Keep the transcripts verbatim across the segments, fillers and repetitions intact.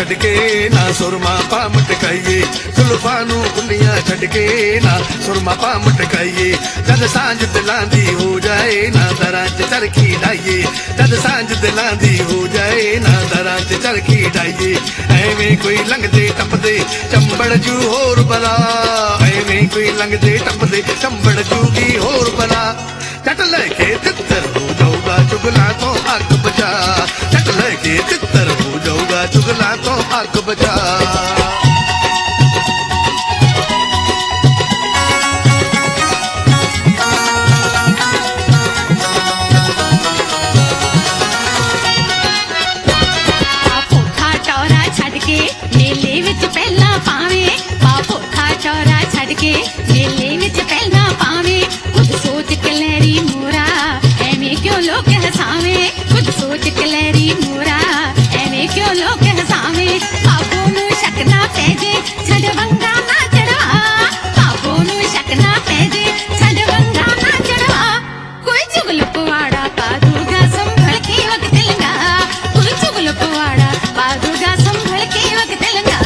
छड़ के ना सुरमा पा मटकाइए जुल्फां नूं खुलियां छड़ के ना सुरमा पा मटकाइए जद सांझ दिलां दी हो जाए ना दरां च चरखी डाइए जद सांझ दिलां दी हो जाए ना दरां च चरखी डाइए एवें कोई लंघदे टपदे चंबड़ जू होर बला एवें कोई लंघदे टपदे चंबड़ जूगी होर बला झट लेके तितर हो जाऊगा चुगला तो अग बचा झट लेके तितर हो जाऊगा चुगला तो अग बचा मेले विच पहला पावे बापो था चौरा छड़ के मेले विच पहला पावे खुद सोच कलैरी मोरा एवें क्यों लोग हसावे खुद सोच कलैरी मोरा एवें क्यों लोग हसावे बापो नू शक ना पै जे छड़ वंगा ना चढ़ा बापो नू शक ना पै जे छड़ वंगा ना चढ़ा कोई चुगल पवाड़ा पा दूगा संभल के वक्त लगा कोई चुगल पवाड़ा पा दूगा संभल के वक्त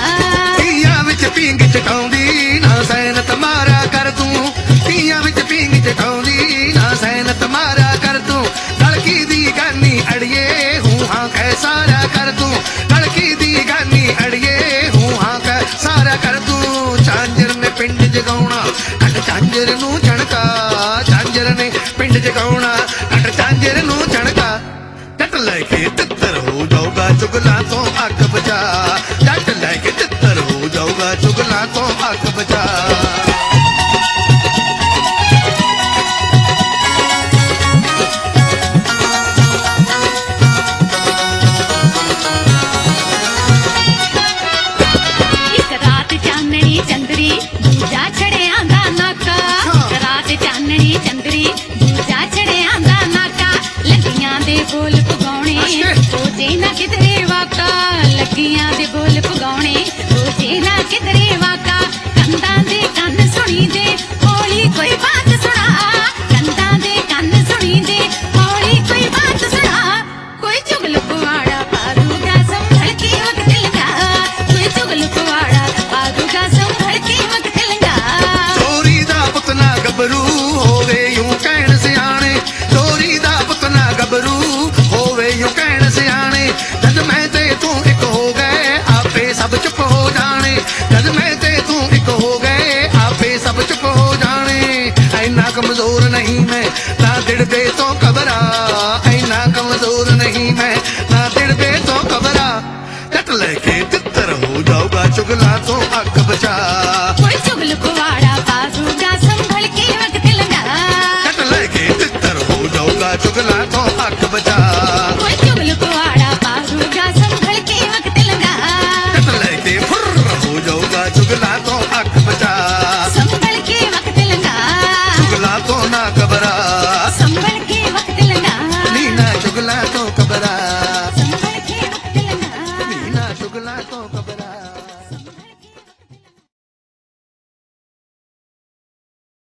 पींग चटाउंदी ना सैनत मारा कर तू पिया विच पींग चटाउंदी ना सैनत मारा कर तू लड़की दी गानी अड़िए हूं हां कै सारा कर तू लड़की दी गानी अड़िए हूं हां कै सारा कर तू झांजर ने पिंड जगाउणा अट झांजर नू झणका झांजर ने पिंड जगाउणा अट झांजर नू झणका झट लेके तितर हो जाऊगा चुगला तो अग बचा झट लेके तितर हो जाऊगा चुगला तो अग बचा